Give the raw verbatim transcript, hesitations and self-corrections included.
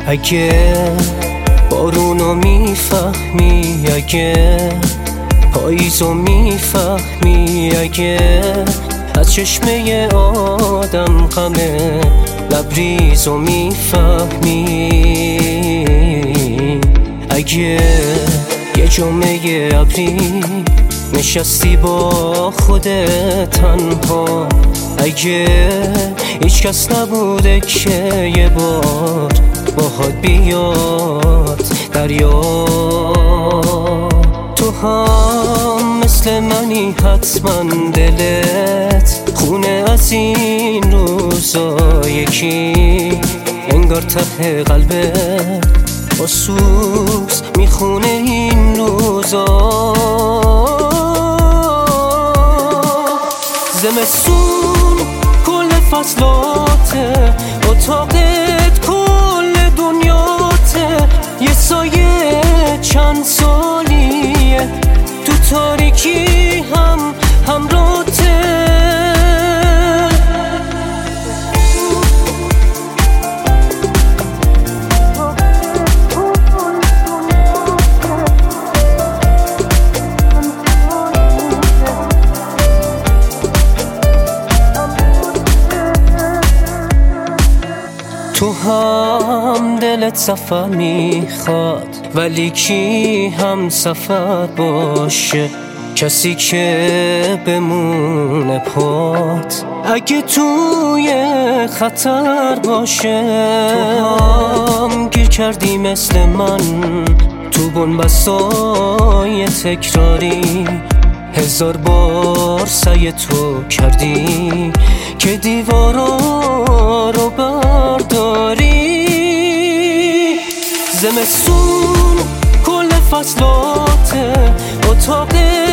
اگه بارونو میفهمی، اگه پاییزو میفهمی، اگه از چشمه آدم غم لبریزو میفهمی، اگه یه جمعه ابری نشستی با خودت تنها، اگه هیچ کس نبوده که یه بار باهات بیاد دریا، تو هم مثل منی حتما دلت خونه از این روزا، یکی انگار ته قلبت با سوز میخونه این روزا. زمستون کل فصلاته، اتاقت کل دنیاته، یه سایه چند سالیه تو تاریکی هم همراته. تو هم دلت سفر میخواد، ولی کی هم سفر باشه، کسی که بمونه پات اگه توی خطر باشه. تو هم گیر کردی مثل من تو بنبستای تکراری، هزار بار سعی تو کردی که دیوارا رو برداری. زمستون کل فصلاته، اتاق